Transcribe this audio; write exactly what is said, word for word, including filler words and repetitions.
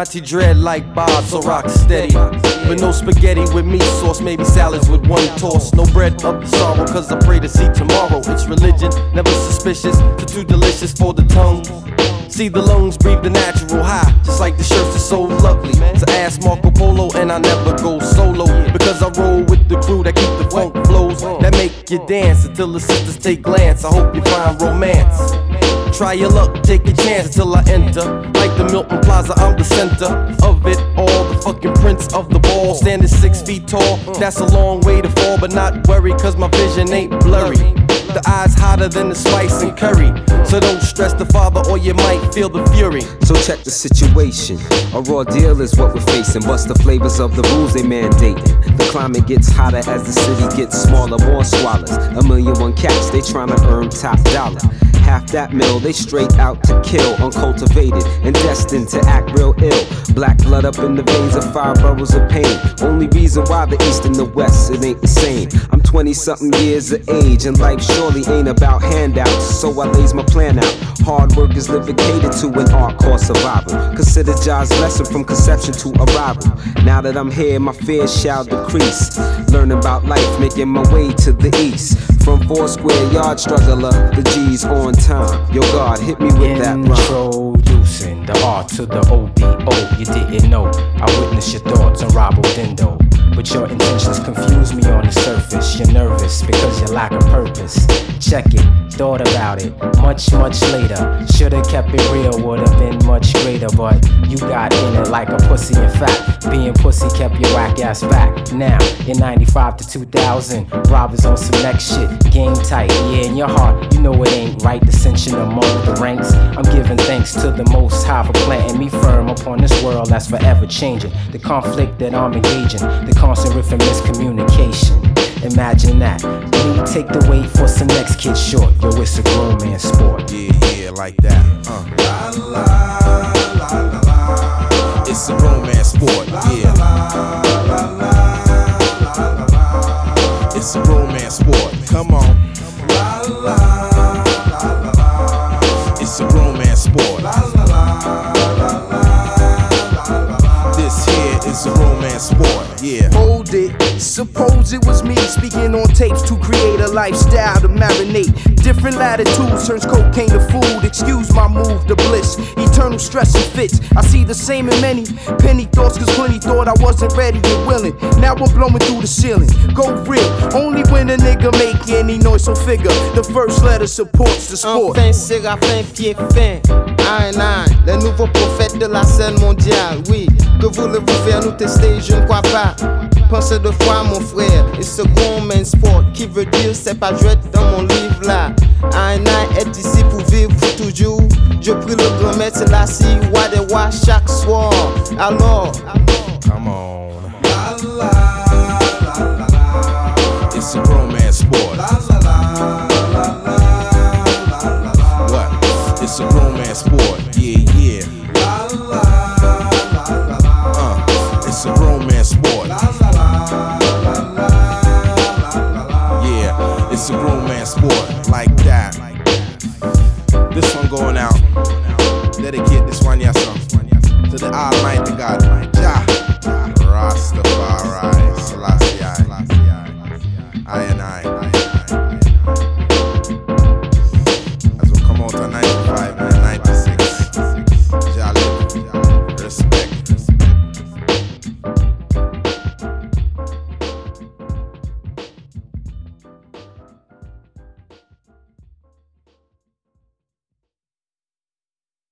Auntie dread like Bob, so rock steady. But no spaghetti with meat sauce, maybe salads with one toss. No bread of the sorrow, cause I pray to see tomorrow. It's religion, never suspicious, too, too delicious for the tongue. See the lungs breathe the natural high, just like the shirts are so lovely. So ask Marco Polo and I never go solo, because I roll with the crew that keep the funk flows, that make you dance until the sisters take glance. I hope you find romance. Try your luck, take a chance until I enter. Like the Milton Plaza, I'm the center of it all. The fucking prince of the ball, standing six feet tall. That's a long way to fall, but not worry, cause my vision ain't blurry. The eyes hotter than the spice and curry, so don't stress the father or you might feel the fury. So check the situation, a raw deal is what we're facing. Bust the flavors of the rules they mandating. The climate gets hotter as the city gets smaller. More swallows, a million one cats, they tryna earn top dollar. Half that mill, they straight out to kill, uncultivated and destined to act real ill. Black blood up in the veins of five boroughs of pain. Only reason why the east and the west, it ain't the same. I'm twenty something years of age and life surely ain't about handouts, so I lays my plan out. Hard work is livicated to an art called survival. Consider Jah's lesson from conception to arrival. Now that I'm here, my fears shall decrease. Learning about life, making my way to the east. From four square yard struggler, the G's on time. Yo God, hit me with that rhyme. Introducing the R to the O B O. You didn't know, I witnessed your thoughts on Robo Dindo. But your intentions confuse me on the surface. You're nervous because you lack a purpose. Check it, thought about it much, much later. Should've kept it real, would've been much greater. But you got in it like a pussy. In fact, being pussy kept your whack ass back. Now, in ninety-five to two thousand, robbers on some next shit. Game tight, yeah, in your heart, you know it ain't right. Dissension among the ranks. I'm giving thanks to the Most High for planting me firm upon this world that's forever changing. The conflict that I'm engaging, the constant riff and miscommunication. Imagine that. Me take the weight for some next kid short. Yo, it's a grown man sport. Yeah, yeah, like that. Uh. La, la, la, la, la. It's a grown man sport. Yeah. La, la, la, la, la. It's a grown man sport. Come on. La, la, la, la, la. It's a grown man sport. La, la, la, la, la. This here is a grown man sport. Yeah. Hold it. Suppose it was me speaking on tapes to create a lifestyle to marinate. Different latitudes turns cocaine to food. Excuse my move to bliss. Eternal stress and fits. I see the same in many penny thoughts, cause plenty thought I wasn't ready and willing. Now we're blowing through the ceiling. Go real. Only when a nigga make any noise, so figure the first letter supports the sport. Enfin, Séraphin, pied fin. Aïe, aïe, les nouveaux prophètes de la scène mondiale. Oui, que voulez-vous faire nous tester? Je ne crois pas. Pensez deux fois mon frère, et ce grown man sport qui veut dire c'est pas jouet dans mon livre là. Un an est ici pour vivre pour toujours. Je prie le grand maître Selassie, wa de wa chaque soir. Alors, come on. La la la la la. It's a grown man sport. La la la la la la la. What? It's a grown man sport. Yeah, yeah. La la la la la. Uh, it's a grown man sport. It's a grown man sport, like that. This one going out. Dedicate this one, yes, sir. To the Almighty God.